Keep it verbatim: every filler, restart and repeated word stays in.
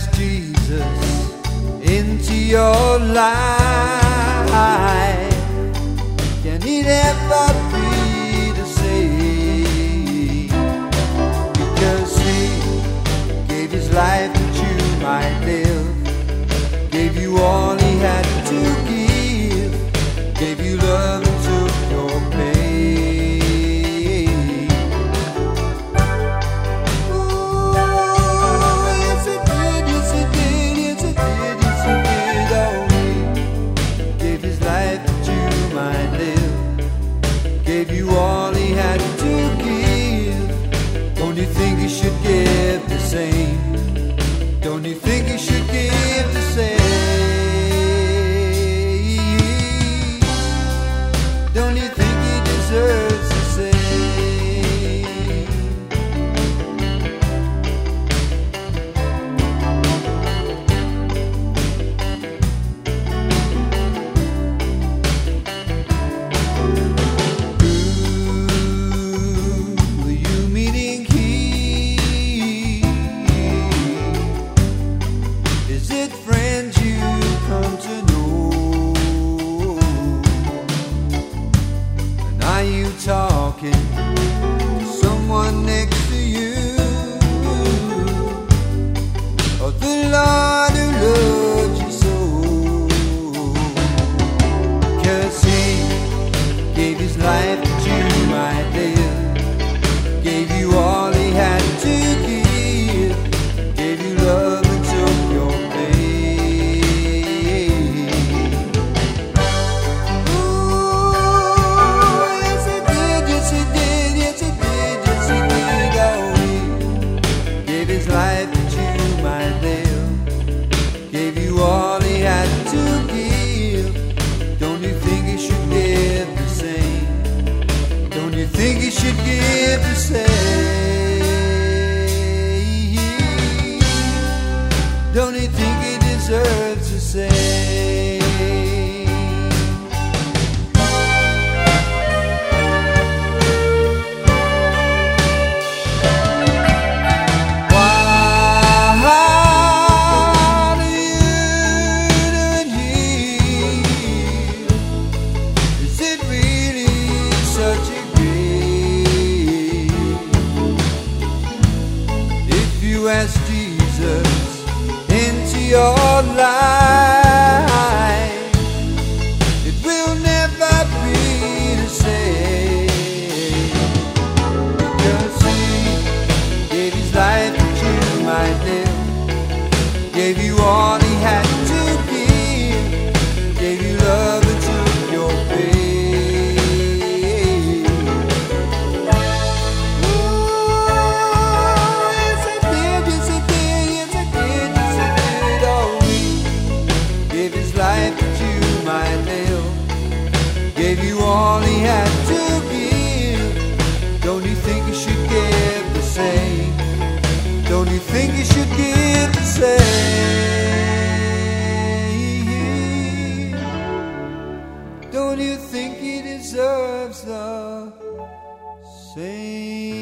ask Jesus into your life, can it ever be the same? Because he gave his life that you might live, gave you all he had to give, gave you love and took your pain. Gave you all he had to give. Don't you think he should give the same? Don't you think he should give the same? Don't you think he deserves the same? Talking to someone next to you, or the Lord who loves you so, 'cause he gave his life that you might live, gave you all he had to give, gave you love and took your pain. Life that you might live, gave you all he had to give. Don't you think he should give the same? Don't you think he should give the same? Don't you think he deserves the same? Ask Jesus into your life, it will never be the same, because he gave his life that you might live, gave you all he had to give, gave you love and took your pain. Life that you might live, gave you all he had to give. Don't you think he should give the same? Don't you think he should give the same? Don't you think he deserves the same?